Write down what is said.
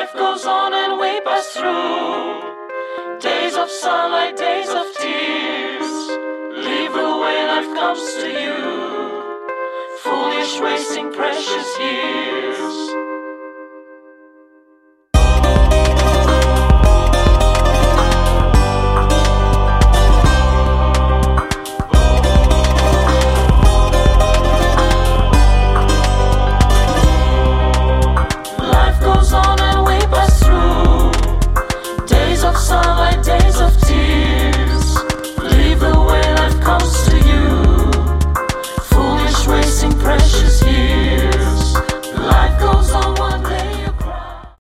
life goes on and we pass through days of sunlight, days of tears. Live the way life comes to you, foolish wasting precious years.